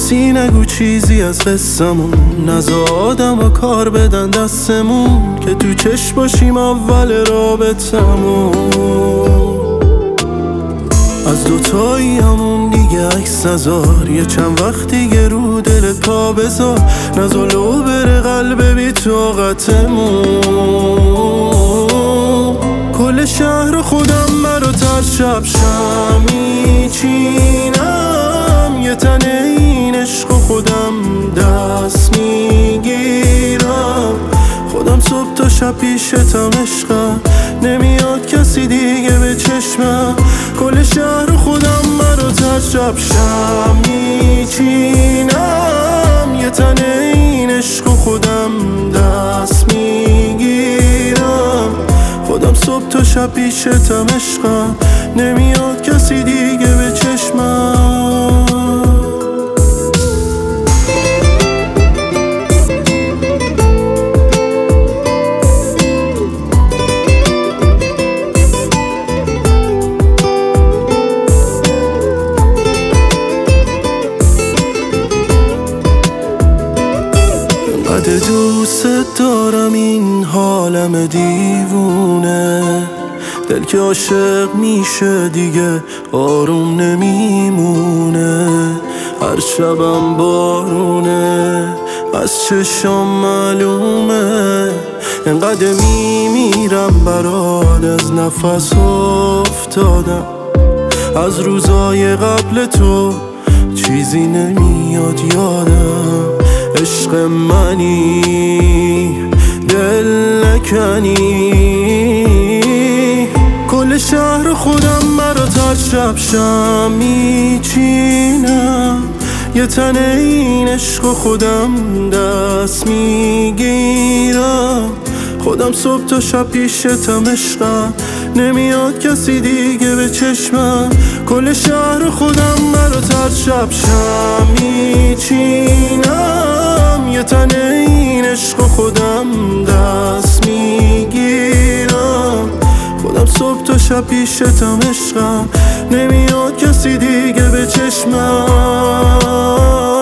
کسی نگو چیزی از قصمون، نزا آدم و کار بدن دستمون که تو چشم باشیم اول رابطمون. از دوتایی همون دیگه عکس نزار، یه چند وقت دیگه رو دلت پا بذار، نزا لو بره قلب بی طاقتمون. کل شهر خودم برا تر شب میچینم، یه تنه این عشق خودم دست میگیرم. خودم صبح تا شب پیشتم عشقم، نمیاد کسی دیگه به چشمم. کل شهر خودم برا تر شب میچینم، یه تنه این عشق خودم دست میگیرم. خودم صبح تا شب پیشتم عشقم، نمیاد کسی دیگه به چشمم. انقدر دوست دارم این حالم دیوونه، دل که عاشق میشه دیگه آروم نمیمونه. هر شبم بارونه از چشام معلومه، انقدر میمیرم برات از نفس افتادم. از روزای قبل تو چیزی نمیاد یادم. عشق منی دل نکنی، کل شهر خودم برا تر شب میچینم، یه تنه این عشق خودم دست میگیرم. خودم صبح تا شب پیشتم عشقم، نمیاد کسی دیگه به چشمم. کل شهر خودم برا تر شب میچینم، یه تنه این عشق خودم دست میگیرم. خودم صبح تا شب پیشتم عشقم، نمیاد کسی دیگه به چشمم.